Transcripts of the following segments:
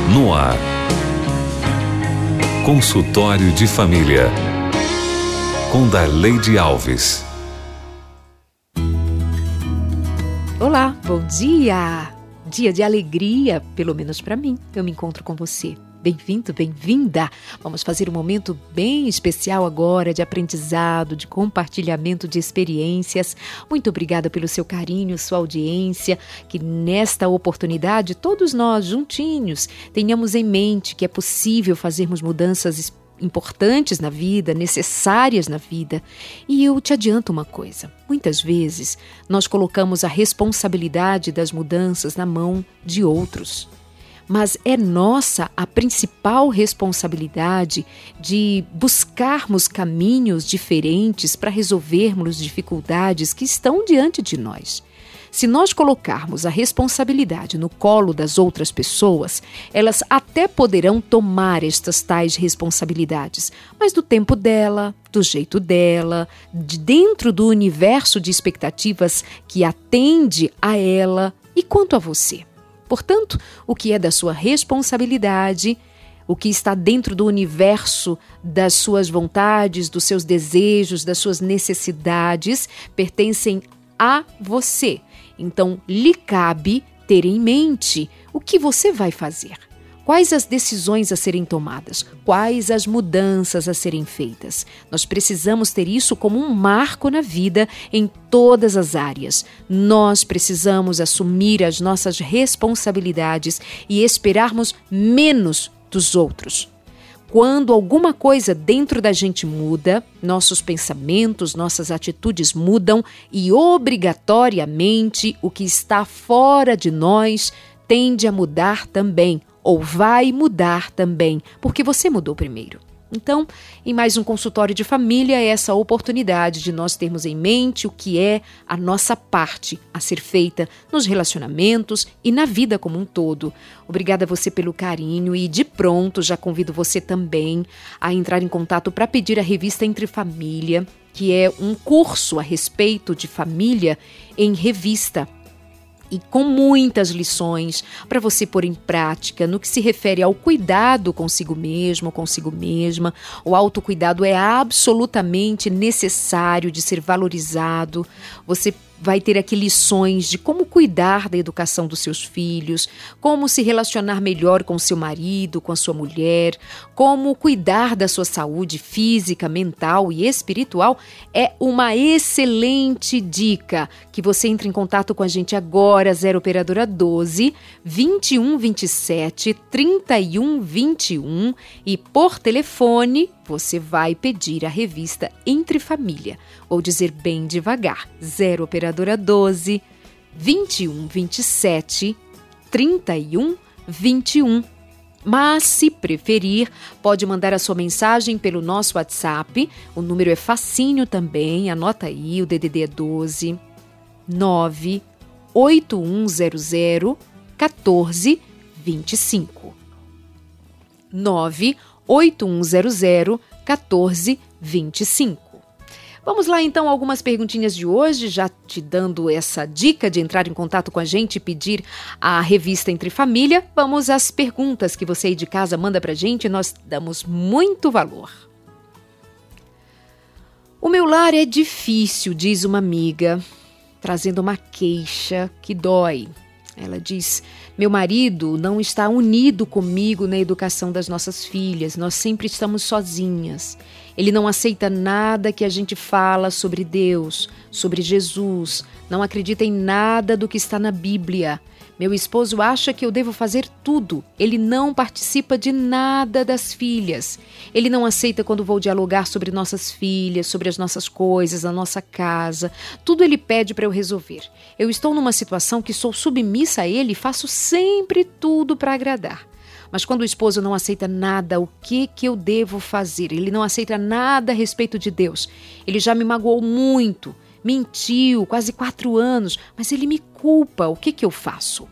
No ar. Consultório de Família. Com Darleide Alves. Olá, bom dia! Dia de alegria, pelo menos para mim. Eu me encontro com você. Bem-vindo, bem-vinda! Vamos fazer um momento bem especial agora de aprendizado, de compartilhamento de experiências. Muito obrigada pelo seu carinho, sua audiência, que nesta oportunidade todos nós juntinhos tenhamos em mente que é possível fazermos mudanças importantes na vida, necessárias na vida. E eu te adianto uma coisa, muitas vezes nós colocamos a responsabilidade das mudanças na mão de outros. Mas é nossa a principal responsabilidade de buscarmos caminhos diferentes para resolvermos dificuldades que estão diante de nós. Se nós colocarmos a responsabilidade no colo das outras pessoas, elas até poderão tomar estas tais responsabilidades, mas do tempo dela, do jeito dela, de dentro do universo de expectativas que atende a ela e quanto a você. Portanto, o que é da sua responsabilidade, o que está dentro do universo das suas vontades, dos seus desejos, das suas necessidades, pertencem a você. Então, lhe cabe ter em mente o que você vai fazer. Quais as decisões a serem tomadas? Quais as mudanças a serem feitas? Nós precisamos ter isso como um marco na vida em todas as áreas. Nós precisamos assumir as nossas responsabilidades e esperarmos menos dos outros. Quando alguma coisa dentro da gente muda, nossos pensamentos, nossas atitudes mudam e, obrigatoriamente, o que está fora de nós tende a mudar também, ou vai mudar também, porque você mudou primeiro. Então, em mais um consultório de família, é essa oportunidade de nós termos em mente o que é a nossa parte a ser feita nos relacionamentos e na vida como um todo. Obrigada a você pelo carinho e, de pronto, já convido você também a entrar em contato para pedir a revista Entre Família, que é um curso a respeito de família em revista. E com muitas lições para você pôr em prática no que se refere ao cuidado consigo mesmo, consigo mesma. O autocuidado é absolutamente necessário de ser valorizado. Você vai ter aqui lições de como cuidar da educação dos seus filhos, como se relacionar melhor com seu marido, com a sua mulher, como cuidar da sua saúde física, mental e espiritual. É uma excelente dica que você entre em contato com a gente agora, 0 Operadora 12 21 27 31 21 e por telefone você vai pedir a revista Entre Família, ou dizer bem devagar, 0 Operadora 12 21 27 31 21. Mas, se preferir, pode mandar a sua mensagem pelo nosso WhatsApp. O número é facinho também, anota aí, o DDD é 12 9 8100 14 25. 9 8100 14 25. Vamos lá então, algumas perguntinhas de hoje, já te dando essa dica de entrar em contato com a gente e pedir a revista Entre Família. Vamos às perguntas que você aí de casa manda pra gente, nós damos muito valor. O meu lar é difícil, diz uma amiga, trazendo uma queixa que dói. Ela diz: meu marido não está unido comigo na educação das nossas filhas, nós sempre estamos sozinhas. Ele não aceita nada que a gente fala sobre Deus, sobre Jesus, não acredita em nada do que está na Bíblia. Meu esposo acha que eu devo fazer tudo. Ele não participa de nada das filhas. Ele não aceita quando vou dialogar sobre nossas filhas, sobre as nossas coisas, a nossa casa. Tudo ele pede para eu resolver. Eu estou numa situação que sou submissa a ele e faço sempre tudo para agradar. Mas quando o esposo não aceita nada, o que eu devo fazer? Ele não aceita nada a respeito de Deus. Ele já me magoou muito. Mentiu, quase 4 anos, mas ele me culpa. O que eu faço?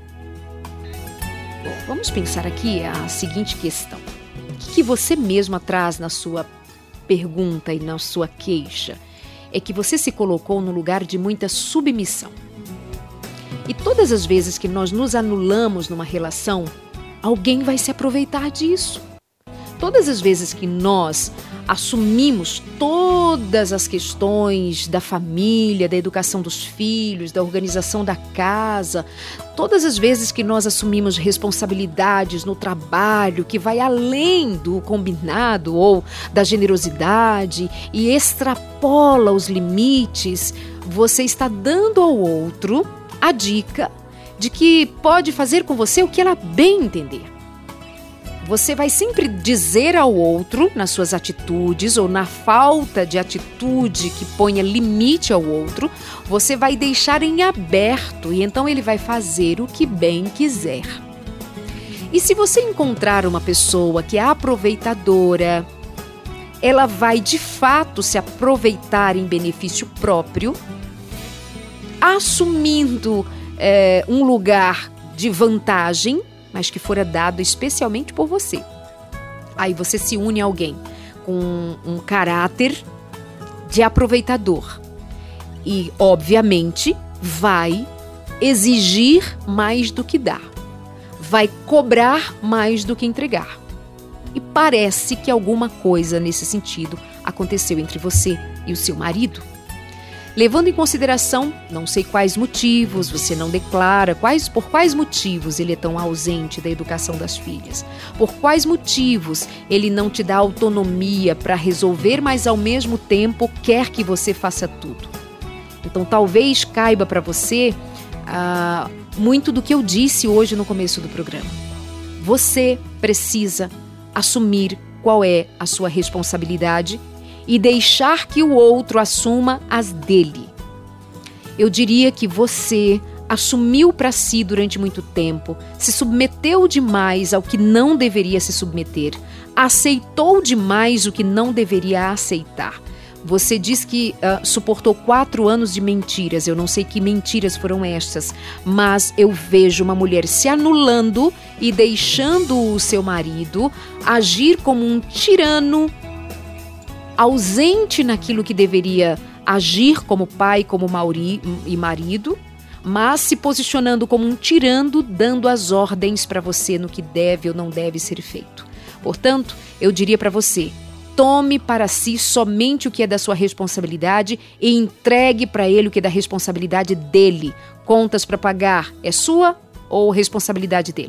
Bom, vamos pensar aqui a seguinte questão. O que você mesma traz na sua pergunta e na sua queixa? É que você se colocou no lugar de muita submissão. E todas as vezes que nós nos anulamos numa relação, alguém vai se aproveitar disso. Todas as vezes que nós assumimos todas as questões da família, da educação dos filhos, da organização da casa, todas as vezes que nós assumimos responsabilidades no trabalho que vai além do combinado ou da generosidade e extrapola os limites, você está dando ao outro a dica de que pode fazer com você o que ela bem entender. Você vai sempre dizer ao outro, nas suas atitudes ou na falta de atitude que ponha limite ao outro, você vai deixar em aberto e então ele vai fazer o que bem quiser. E se você encontrar uma pessoa que é aproveitadora, ela vai de fato se aproveitar em benefício próprio, assumindo um lugar de vantagem, mas que fora dado especialmente por você. Aí você se une a alguém com um caráter de aproveitador e, obviamente, vai exigir mais do que dá, vai cobrar mais do que entregar. E parece que alguma coisa nesse sentido aconteceu entre você e o seu marido. Levando em consideração, não sei quais motivos, você não declara, por quais motivos ele é tão ausente da educação das filhas, por quais motivos ele não te dá autonomia para resolver, mas ao mesmo tempo quer que você faça tudo. Então talvez caiba para você muito do que eu disse hoje no começo do programa. Você precisa assumir qual é a sua responsabilidade e deixar que o outro assuma as dele. Eu diria que você assumiu para si durante muito tempo, se submeteu demais ao que não deveria se submeter, aceitou demais o que não deveria aceitar. Você diz que suportou 4 anos de mentiras, eu não sei que mentiras foram estas, mas eu vejo uma mulher se anulando e deixando o seu marido agir como um tirano, ausente naquilo que deveria agir como pai, como marido, mas se posicionando como um tirano, dando as ordens para você no que deve ou não deve ser feito. Portanto, eu diria para você, tome para si somente o que é da sua responsabilidade e entregue para ele o que é da responsabilidade dele. Contas para pagar é sua ou responsabilidade dele?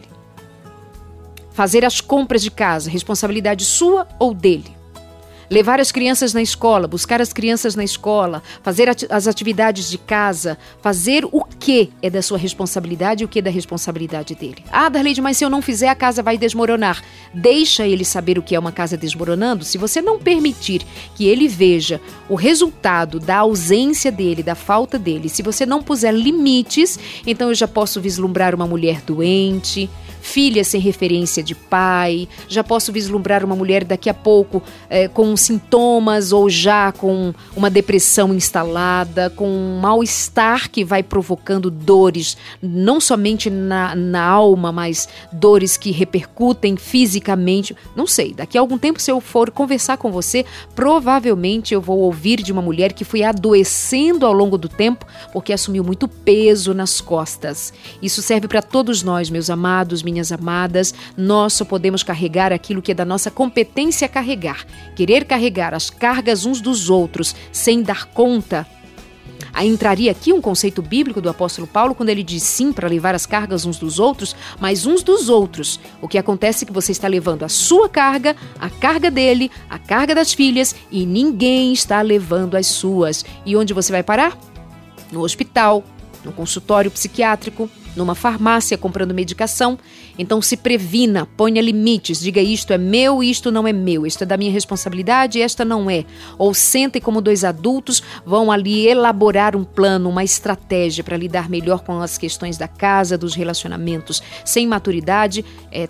Fazer as compras de casa, responsabilidade sua ou dele? Levar as crianças na escola, buscar as crianças na escola, fazer as atividades de casa, fazer o que é da sua responsabilidade e o que é da responsabilidade dele. Ah, Darleide, mas se eu não fizer, a casa vai desmoronar. Deixa ele saber o que é uma casa desmoronando. Se você não permitir que ele veja o resultado da ausência dele, da falta dele, se você não puser limites, então eu já posso vislumbrar uma mulher doente, filha sem referência de pai, já posso vislumbrar uma mulher daqui a pouco com sintomas ou já com uma depressão instalada, com um mal-estar que vai provocando dores, não somente na alma, mas dores que repercutem fisicamente. Não sei, daqui a algum tempo, se eu for conversar com você, provavelmente eu vou ouvir de uma mulher que foi adoecendo ao longo do tempo porque assumiu muito peso nas costas. Isso serve para todos nós, meus amados, minhas amadas. Nós só podemos carregar aquilo que é da nossa competência carregar. Querer carregar as cargas uns dos outros sem dar conta. Aí entraria aqui um conceito bíblico do apóstolo Paulo quando ele diz sim para levar as cargas uns dos outros, mas uns dos outros. O que acontece é que você está levando a sua carga, a carga dele, a carga das filhas e ninguém está levando as suas. E onde você vai parar? No hospital, no consultório psiquiátrico, numa farmácia comprando medicação. Então se previna, ponha limites, diga isto é meu, isto não é meu, isto é da minha responsabilidade, esta não é. Ou sentem como 2 adultos, vão ali elaborar um plano, uma estratégia para lidar melhor com as questões da casa, dos relacionamentos. Sem maturidade,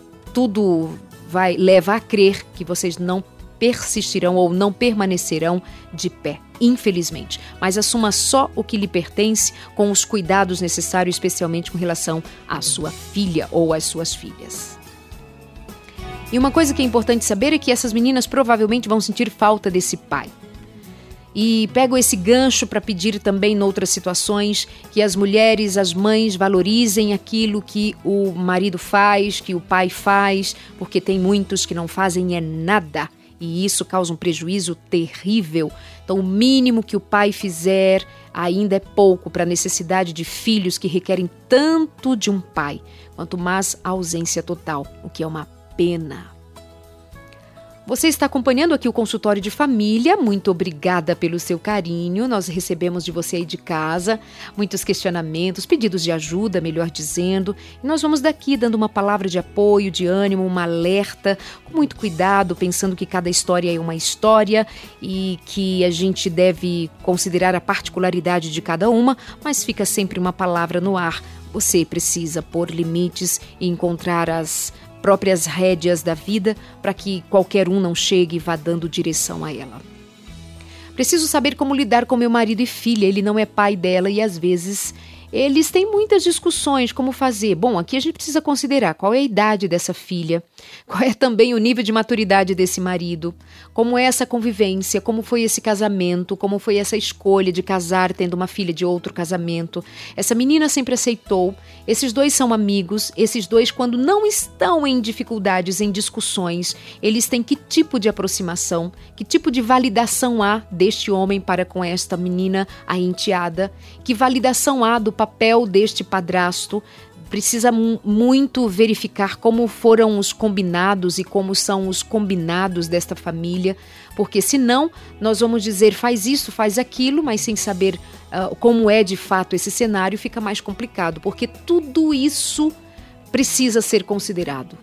tudo leva a crer que vocês não persistirão ou não permanecerão de pé, infelizmente. Mas assuma só o que lhe pertence com os cuidados necessários, especialmente com relação à sua filha ou às suas filhas. E uma coisa que é importante saber é que essas meninas provavelmente vão sentir falta desse pai. E pego esse gancho para pedir também em outras situações que as mulheres, as mães valorizem aquilo que o marido faz, que o pai faz, porque tem muitos que não fazem nada. E isso causa um prejuízo terrível. Então, o mínimo que o pai fizer ainda é pouco para a necessidade de filhos que requerem tanto de um pai, quanto mais a ausência total, o que é uma pena. Você está acompanhando aqui o Consultório de Família. Muito obrigada pelo seu carinho. Nós recebemos de você aí de casa muitos questionamentos, pedidos de ajuda, melhor dizendo. E nós vamos daqui dando uma palavra de apoio, de ânimo, uma alerta, com muito cuidado, pensando que cada história é uma história e que a gente deve considerar a particularidade de cada uma, mas fica sempre uma palavra no ar. Você precisa pôr limites e encontrar as próprias rédeas da vida para que qualquer um não chegue e vá dando direção a ela. Preciso saber como lidar com meu marido e filha. Ele não é pai dela e às vezes eles têm muitas discussões, como fazer. Bom, aqui a gente precisa considerar qual é a idade dessa filha, qual é também o nível de maturidade desse marido, como é essa convivência, como foi esse casamento, como foi essa escolha de casar tendo uma filha de outro casamento. Essa menina sempre aceitou, esses dois são amigos, esses dois quando não estão em dificuldades, em discussões, eles têm que tipo de aproximação, que tipo de validação há deste homem para com esta menina, a enteada, que validação há do papel deste padrasto. Precisa muito verificar como foram os combinados e como são os combinados desta família, porque senão nós vamos dizer faz isso, faz aquilo, mas sem saber como é de fato esse cenário, fica mais complicado, porque tudo isso precisa ser considerado.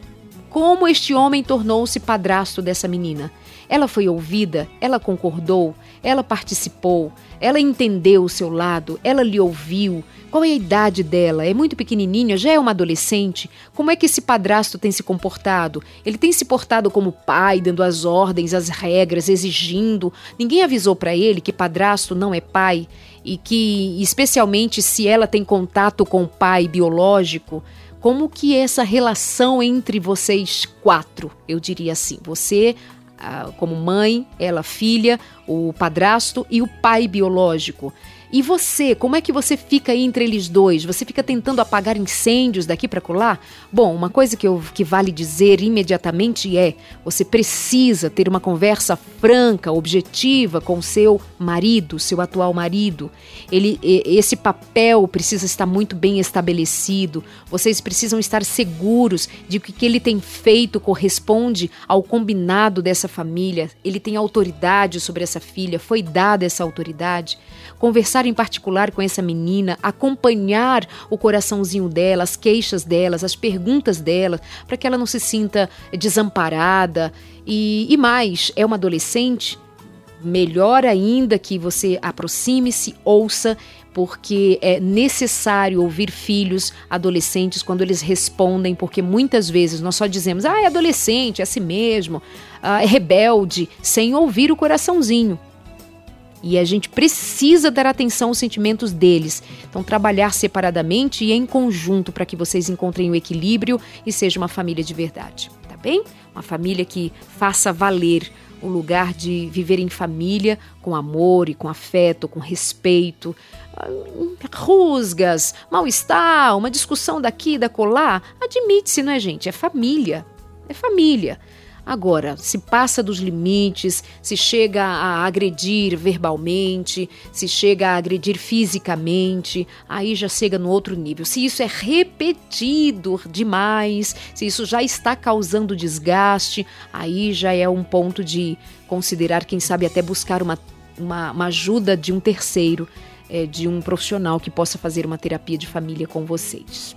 Como este homem tornou-se padrasto dessa menina? Ela foi ouvida, ela concordou, ela participou, ela entendeu o seu lado, ela lhe ouviu. Qual é a idade dela? É muito pequenininha, já é uma adolescente? Como é que esse padrasto tem se comportado? Ele tem se portado como pai, dando as ordens, as regras, exigindo? Ninguém avisou para ele que padrasto não é pai e que, especialmente se ela tem contato com o pai biológico, como que é essa relação entre vocês quatro? Eu diria assim, você como mãe, ela filha, o padrasto e o pai biológico. E você, como é que você fica aí entre eles dois? Você fica tentando apagar incêndios daqui para colar? Bom, uma coisa que vale dizer imediatamente é: você precisa ter uma conversa franca, objetiva com seu marido, seu atual marido. Esse papel precisa estar muito bem estabelecido. Vocês precisam estar seguros de que o que ele tem feito corresponde ao combinado dessa família. Ele tem autoridade sobre essa filha, foi dada essa autoridade. Conversar em particular com essa menina, acompanhar o coraçãozinho dela, as queixas delas, as perguntas dela, para que ela não se sinta desamparada. E mais, é uma adolescente, melhor ainda que você aproxime-se, ouça, porque é necessário ouvir filhos adolescentes quando eles respondem, porque muitas vezes nós só dizemos, é adolescente, é assim mesmo, é rebelde, sem ouvir o coraçãozinho. E a gente precisa dar atenção aos sentimentos deles. Então, trabalhar separadamente e em conjunto para que vocês encontrem o equilíbrio e seja uma família de verdade, tá bem? Uma família que faça valer o lugar de viver em família com amor e com afeto, com respeito. Rusgas, mal-estar, uma discussão daqui, da colar, admite-se, não é, gente? É família, é família. Agora, se passa dos limites, se chega a agredir verbalmente, se chega a agredir fisicamente, aí já chega no outro nível. Se isso é repetido demais, se isso já está causando desgaste, aí já é um ponto de considerar, quem sabe até buscar uma ajuda de um terceiro, de um profissional que possa fazer uma terapia de família com vocês.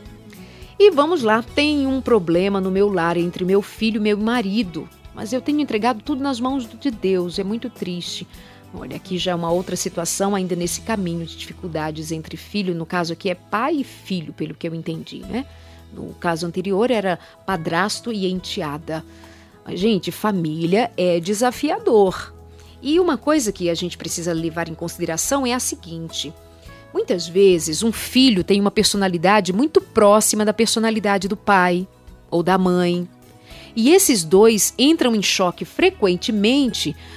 E vamos lá, tem um problema no meu lar entre meu filho e meu marido, mas eu tenho entregado tudo nas mãos de Deus, é muito triste. Olha, aqui já é uma outra situação ainda nesse caminho de dificuldades entre filho, no caso aqui é pai e filho, pelo que eu entendi, né? No caso anterior era padrasto e enteada. Gente, família é desafiador. E uma coisa que a gente precisa levar em consideração é a seguinte: muitas vezes um filho tem uma personalidade muito próxima da personalidade do pai ou da mãe. E esses dois entram em choque frequentemente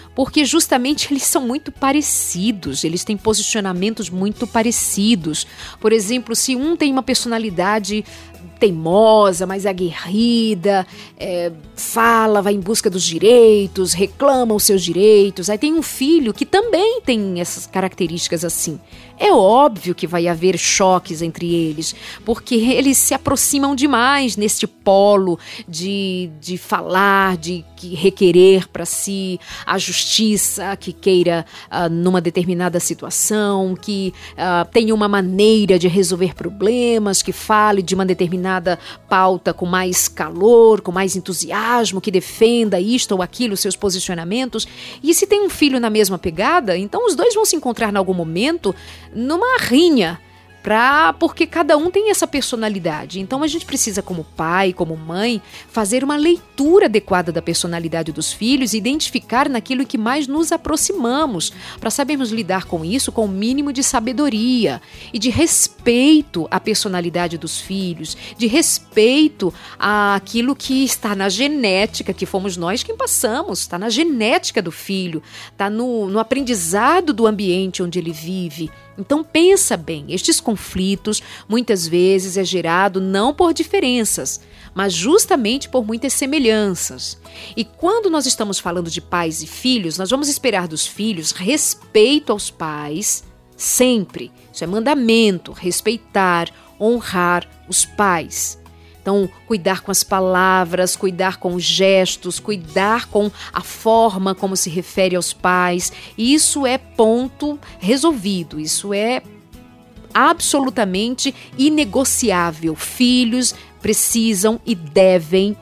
porque justamente eles são muito parecidos, eles têm posicionamentos muito parecidos. Por exemplo, se um tem uma personalidade teimosa, mais aguerrida, fala, vai em busca dos direitos, reclama os seus direitos. Aí tem um filho que também tem essas características assim. É óbvio que vai haver choques entre eles, porque eles se aproximam demais neste polo de falar, de requerer para si a justiça que queira numa determinada situação, que tenha uma maneira de resolver problemas, que fale de uma determinada pauta com mais calor, com mais entusiasmo, que defenda isto ou aquilo, seus posicionamentos. E se tem um filho na mesma pegada, então os dois vão se encontrar em algum momento numa rinha, porque cada um tem essa personalidade. Então a gente precisa, como pai, como mãe, fazer uma leitura adequada da personalidade dos filhos e identificar naquilo que mais nos aproximamos, para sabermos lidar com isso com o mínimo de sabedoria e de respeito à personalidade dos filhos, de respeito àquilo que está na genética, que fomos nós quem passamos, está na genética do filho, está no aprendizado do ambiente onde ele vive. Então pensa bem, estes conflitos muitas vezes é gerado não por diferenças, mas justamente por muitas semelhanças. E quando nós estamos falando de pais e filhos, nós vamos esperar dos filhos respeito aos pais sempre. Isso é mandamento, respeitar, honrar os pais. Então, cuidar com as palavras, cuidar com os gestos, cuidar com a forma como se refere aos pais. Isso é ponto resolvido, isso é absolutamente inegociável. Filhos precisam e devem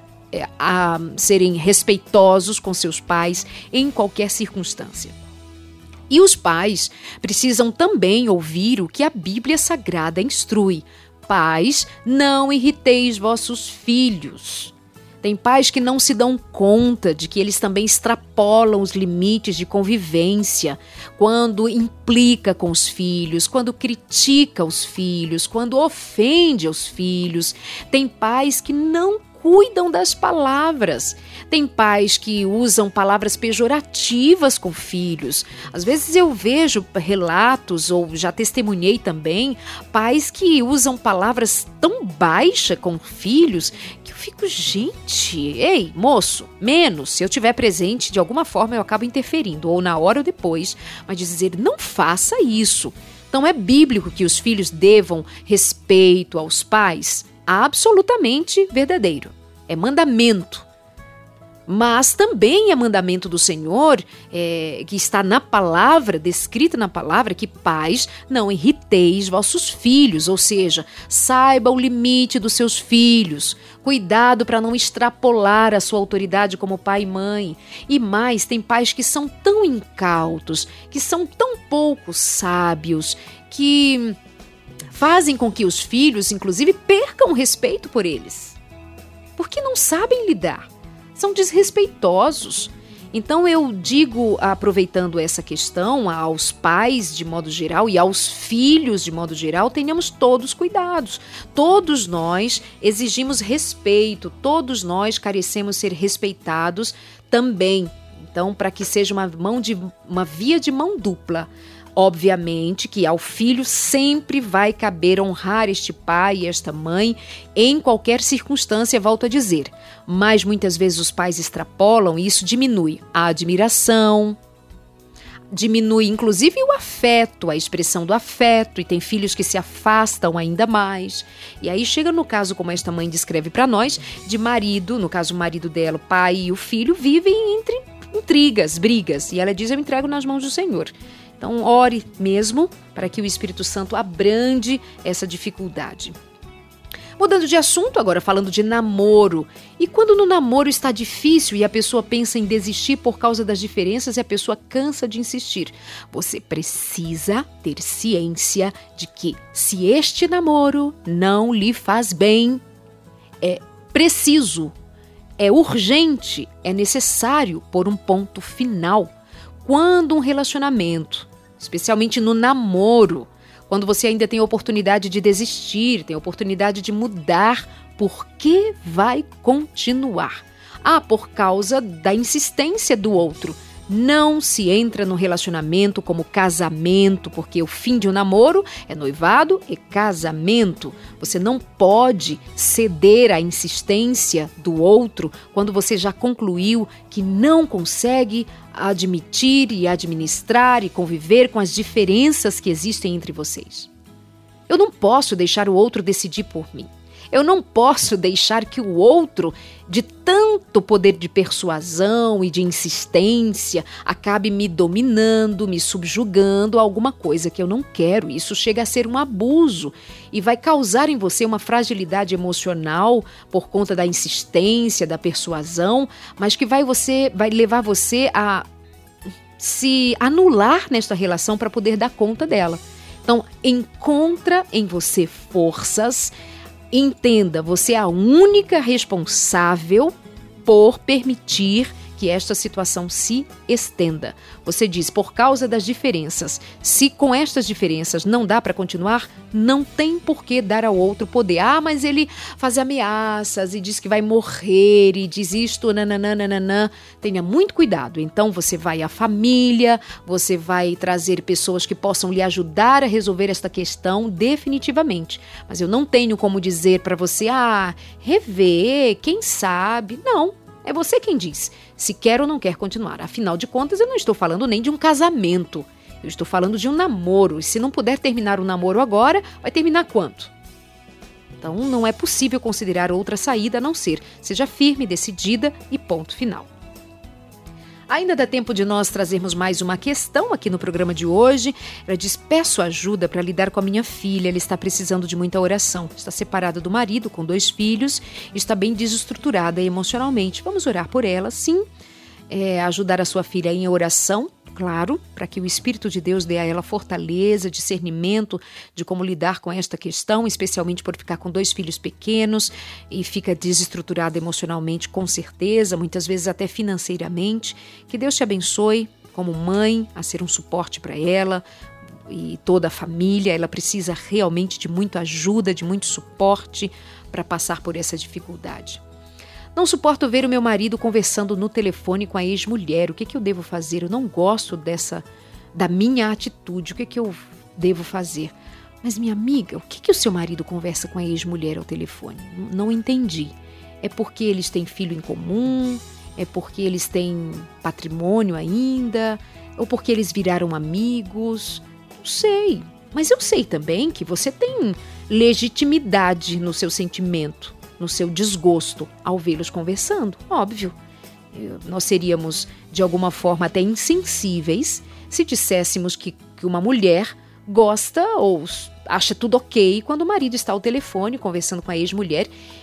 serem respeitosos com seus pais em qualquer circunstância. E os pais precisam também ouvir o que a Bíblia Sagrada instrui. Pais, não irriteis vossos filhos. Tem pais que não se dão conta de que eles também extrapolam os limites de convivência quando implica com os filhos, quando critica os filhos, quando ofende os filhos. Tem pais que não cuidam das palavras. Tem pais que usam palavras pejorativas com filhos. Às vezes eu vejo relatos, ou já testemunhei também, pais que usam palavras tão baixas com filhos que eu fico, gente, ei, moço, menos. Se eu estiver presente, de alguma forma eu acabo interferindo, ou na hora ou depois, mas dizer, não faça isso. Então é bíblico que os filhos devam respeito aos pais? Absolutamente verdadeiro. É mandamento. Mas também é mandamento do Senhor, que está na palavra, descrito na palavra, que pais, não irriteis vossos filhos, ou seja, saiba o limite dos seus filhos, cuidado para não extrapolar a sua autoridade como pai e mãe. E mais, tem pais que são tão incautos, que são tão pouco sábios, que fazem com que os filhos, inclusive, percam o respeito por eles. Porque não sabem lidar. São desrespeitosos. Então eu digo, aproveitando essa questão, aos pais de modo geral e aos filhos de modo geral, tenhamos todos cuidados. Todos nós exigimos respeito, todos nós carecemos ser respeitados também. Então, para que seja uma via de mão dupla. Obviamente que ao filho sempre vai caber honrar este pai e esta mãe em qualquer circunstância, volto a dizer. Mas muitas vezes os pais extrapolam e isso diminui a admiração, diminui inclusive o afeto, a expressão do afeto, e tem filhos que se afastam ainda mais. E aí chega no caso, como esta mãe descreve para nós, de marido, no caso o marido dela, o pai e o filho, vivem entre intrigas, brigas, e ela diz, eu entrego nas mãos do Senhor. Então, ore mesmo para que o Espírito Santo abrande essa dificuldade. Mudando de assunto, agora falando de namoro. E quando no namoro está difícil e a pessoa pensa em desistir por causa das diferenças e a pessoa cansa de insistir, você precisa ter ciência de que se este namoro não lhe faz bem, é preciso, é urgente, é necessário pôr um ponto final. Quando um relacionamento, especialmente no namoro, quando você ainda tem a oportunidade de desistir, tem a oportunidade de mudar, por que vai continuar? Por causa da insistência do outro. Não se entra no relacionamento como casamento, porque o fim de um namoro é noivado e casamento. Você não pode ceder à insistência do outro quando você já concluiu que não consegue admitir e administrar e conviver com as diferenças que existem entre vocês. Eu não posso deixar o outro decidir por mim. Eu não posso deixar que o outro, de tanto poder de persuasão e de insistência, acabe me dominando, me subjugando a alguma coisa que eu não quero. Isso chega a ser um abuso e vai causar em você uma fragilidade emocional por conta da insistência, da persuasão, mas que vai levar você a se anular nesta relação para poder dar conta dela. Então, encontra em você forças. Entenda, você é a única responsável por permitir que esta situação se estenda. Você diz, por causa das diferenças. Se com estas diferenças não dá para continuar, não tem por que dar ao outro poder. Mas ele faz ameaças e diz que vai morrer e diz isto, nananana. Tenha muito cuidado. Então você vai à família, você vai trazer pessoas que possam lhe ajudar a resolver esta questão definitivamente. Mas eu não tenho como dizer para você, rever, quem sabe. Não. É você quem diz se quer ou não quer continuar. Afinal de contas, eu não estou falando nem de um casamento. Eu estou falando de um namoro. E se não puder terminar o namoro agora, vai terminar quando? Então, não é possível considerar outra saída a não ser seja firme, decidida e ponto final. Ainda dá tempo de nós trazermos mais uma questão aqui no programa de hoje. Ela diz, peço ajuda para lidar com a minha filha, ela está precisando de muita oração. Está separada do marido, com 2 filhos, está bem desestruturada emocionalmente. Vamos orar por ela, sim. Ajudar a sua filha em oração, claro, para que o Espírito de Deus dê a ela fortaleza, discernimento de como lidar com esta questão, especialmente por ficar com 2 filhos pequenos e fica desestruturada emocionalmente, com certeza, muitas vezes até financeiramente. Que Deus te abençoe como mãe a ser um suporte para ela e toda a família. Ela precisa realmente de muita ajuda, de muito suporte para passar por essa dificuldade. Não suporto ver o meu marido conversando no telefone com a ex-mulher. O que eu devo fazer? Eu não gosto da minha atitude. O que eu devo fazer? Mas, minha amiga, o que o seu marido conversa com a ex-mulher ao telefone? Não entendi. É porque eles têm filho em comum? É porque eles têm patrimônio ainda? Ou porque eles viraram amigos? Não sei. Mas eu sei também que você tem legitimidade no seu sentimento, no seu desgosto ao vê-los conversando, óbvio. Nós seríamos, de alguma forma, até insensíveis se disséssemos que uma mulher gosta ou acha tudo ok quando o marido está ao telefone conversando com a ex-mulher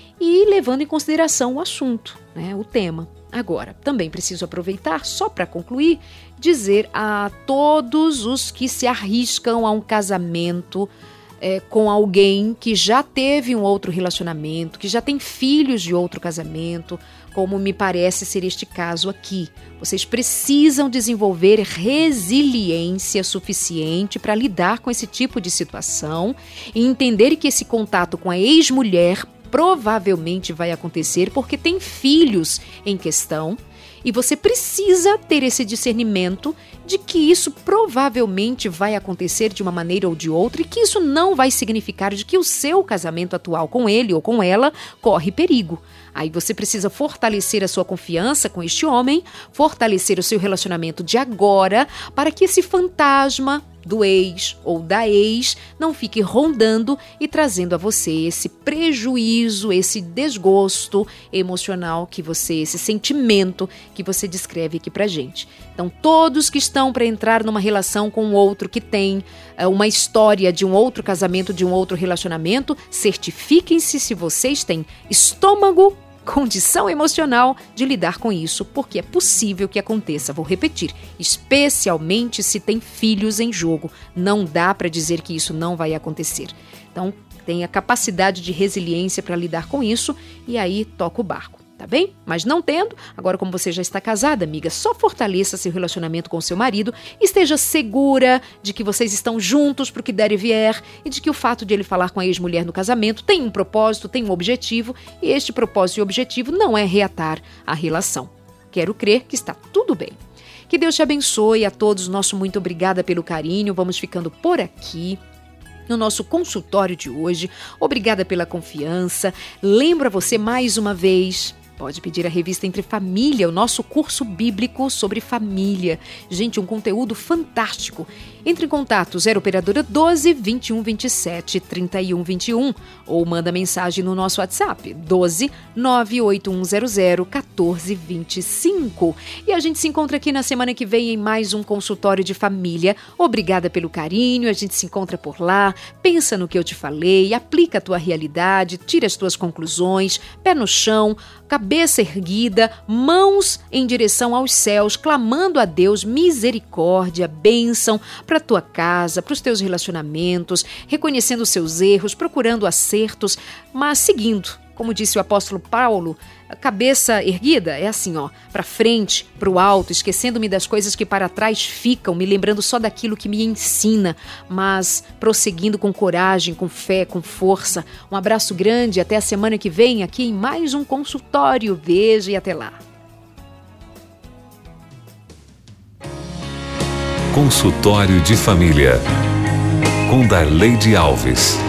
e levando em consideração o assunto, né, o tema. Agora, também preciso aproveitar, só para concluir, dizer a todos os que se arriscam a um casamento com alguém que já teve um outro relacionamento, que já tem filhos de outro casamento, como me parece ser este caso aqui. Vocês precisam desenvolver resiliência suficiente para lidar com esse tipo de situação e entender que esse contato com a ex-mulher provavelmente vai acontecer porque tem filhos em questão. E você precisa ter esse discernimento de que isso provavelmente vai acontecer de uma maneira ou de outra e que isso não vai significar de que o seu casamento atual com ele ou com ela corre perigo. Aí você precisa fortalecer a sua confiança com este homem, fortalecer o seu relacionamento de agora para que esse fantasma do ex ou da ex não fique rondando e trazendo a você esse prejuízo, esse desgosto emocional esse sentimento que você descreve aqui pra gente. Então, todos que estão para entrar numa relação com outro que tem uma história de um outro casamento, de um outro relacionamento, certifiquem-se se vocês têm estômago, condição emocional de lidar com isso, porque é possível que aconteça. Vou repetir, especialmente se tem filhos em jogo. Não dá para dizer que isso não vai acontecer. Então, tenha capacidade de resiliência para lidar com isso e aí toca o barco. Tá bem? Mas não tendo, agora como você já está casada, amiga, só fortaleça seu relacionamento com seu marido, esteja segura de que vocês estão juntos pro que der e vier e de que o fato de ele falar com a ex-mulher no casamento tem um propósito, tem um objetivo e este propósito e objetivo não é reatar a relação. Quero crer que está tudo bem. Que Deus te abençoe a todos. Nosso muito obrigada pelo carinho. Vamos ficando por aqui no nosso consultório de hoje. Obrigada pela confiança. Lembro a você mais uma vez, pode pedir a revista Entre Família, o nosso curso bíblico sobre família. Gente, um conteúdo fantástico. Entre em contato 0 operadora 12 21 27 31 21 ou manda mensagem no nosso WhatsApp 12 98100 14 25. E a gente se encontra aqui na semana que vem em mais um consultório de família. Obrigada pelo carinho, a gente se encontra por lá. Pensa no que eu te falei, aplica a tua realidade, tira as tuas conclusões, pé no chão, cabeça erguida, mãos em direção aos céus, clamando a Deus misericórdia, bênção para a tua casa, para os teus relacionamentos, reconhecendo os seus erros, procurando acertos, mas seguindo, como disse o apóstolo Paulo, a cabeça erguida é assim, para frente, para o alto, esquecendo-me das coisas que para trás ficam, me lembrando só daquilo que me ensina, mas prosseguindo com coragem, com fé, com força. Um abraço grande, até a semana que vem aqui em mais um consultório. Beijo e até lá. Consultório de Família, com Darleide Alves.